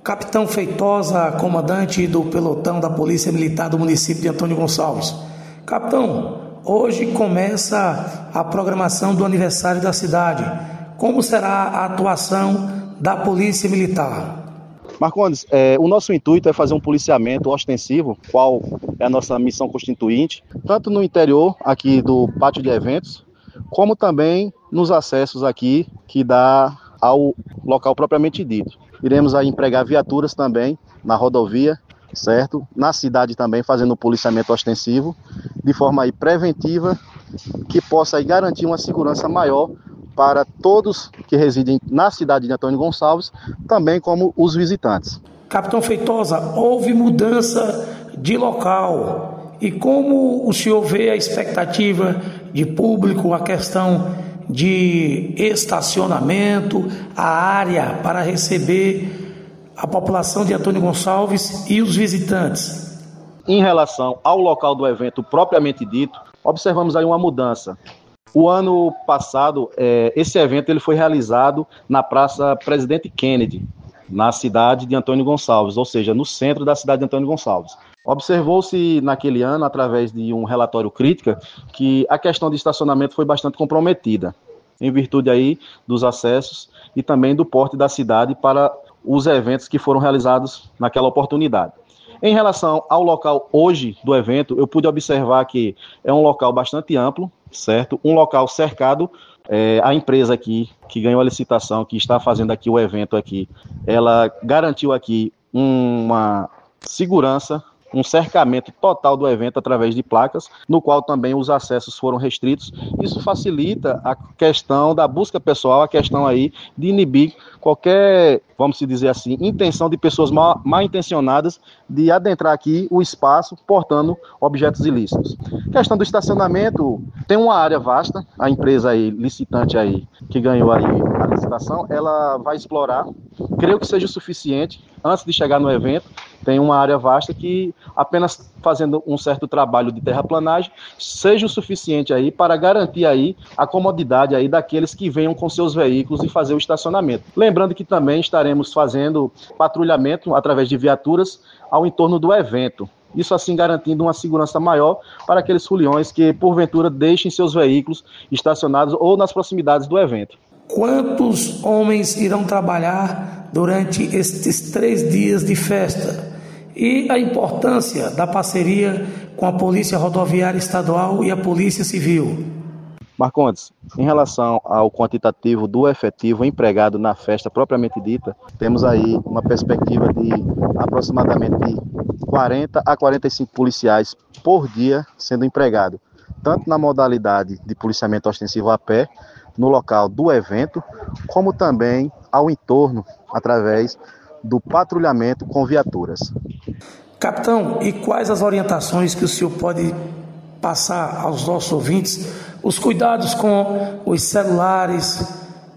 Capitão Feitosa, comandante do pelotão da Polícia Militar do município de Antônio Gonçalves. Capitão, hoje começa a programação do aniversário da cidade. Como será a atuação da Polícia Militar? Marcondes, o nosso intuito é fazer um policiamento ostensivo, qual é a nossa missão constituinte, tanto no interior aqui do pátio de eventos, como também nos acessos aqui que dá ao local propriamente dito. Iremos aí empregar viaturas também na rodovia, certo? Na cidade também, fazendo um policiamento ostensivo, de forma aí preventiva, que possa aí garantir uma segurança maior para todos que residem na cidade de Antônio Gonçalves, também como os visitantes. Capitão Feitosa, houve mudança de local. E como o senhor vê a expectativa de público, a questão de estacionamento, a área para receber a população de Antônio Gonçalves e os visitantes? Em relação ao local do evento propriamente dito, observamos aí uma mudança. O ano passado, esse evento ele foi realizado na Praça Presidente Kennedy, na cidade de Antônio Gonçalves, ou seja, no centro da cidade de Antônio Gonçalves. Observou-se naquele ano, através de um relatório crítica, que a questão de estacionamento foi bastante comprometida, em virtude aí dos acessos e também do porte da cidade para os eventos que foram realizados naquela oportunidade. Em relação ao local hoje do evento, eu pude observar que é um local bastante amplo, certo? Um local cercado, a empresa aqui que ganhou a licitação, que está fazendo aqui o evento aqui, ela garantiu aqui uma segurança, um cercamento total do evento através de placas, no qual também os acessos foram restritos. Isso facilita a questão da busca pessoal, a questão aí de inibir qualquer, vamos dizer assim, intenção de pessoas mal intencionadas de adentrar aqui o espaço portando objetos ilícitos. Questão do estacionamento, tem uma área vasta, a empresa aí, licitante aí, que ganhou aí a licitação, ela vai explorar, creio que seja o suficiente, antes de chegar no evento, tem uma área vasta que apenas fazendo um certo trabalho de terraplanagem seja o suficiente aí para garantir aí a comodidade aí daqueles que venham com seus veículos e fazer o estacionamento. Lembrando que também estaremos fazendo patrulhamento através de viaturas ao entorno do evento. Isso assim garantindo uma segurança maior para aqueles foliões que porventura deixem seus veículos estacionados ou nas proximidades do evento. Quantos homens irão trabalhar durante estes 3 dias de festa? E a importância da parceria com a Polícia Rodoviária Estadual e a Polícia Civil? Marcondes, em relação ao quantitativo do efetivo empregado na festa propriamente dita, temos aí uma perspectiva de aproximadamente 40 a 45 policiais por dia sendo empregado, tanto na modalidade de policiamento ostensivo a pé, no local do evento, como também ao entorno, através do patrulhamento com viaturas. Capitão, e quais as orientações que o senhor pode passar aos nossos ouvintes? Os cuidados com os celulares,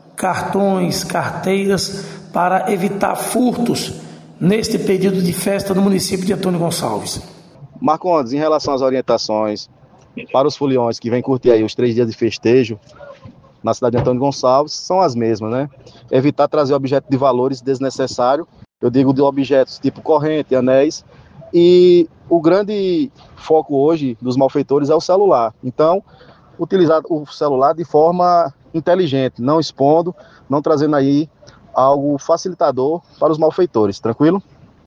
cartões, carteiras, para evitar furtos neste período de festa no município de Antônio Gonçalves. Marcondes, em relação às orientações para os foliões que vêm curtir aí os 3 dias de festejo na cidade de Antônio Gonçalves, são as mesmas, né? Evitar trazer objetos de valores desnecessários, eu digo de objetos tipo corrente, anéis, e o grande foco hoje dos malfeitores é o celular. Então, utilizar o celular de forma inteligente, não expondo, não trazendo aí algo facilitador para os malfeitores, tranquilo?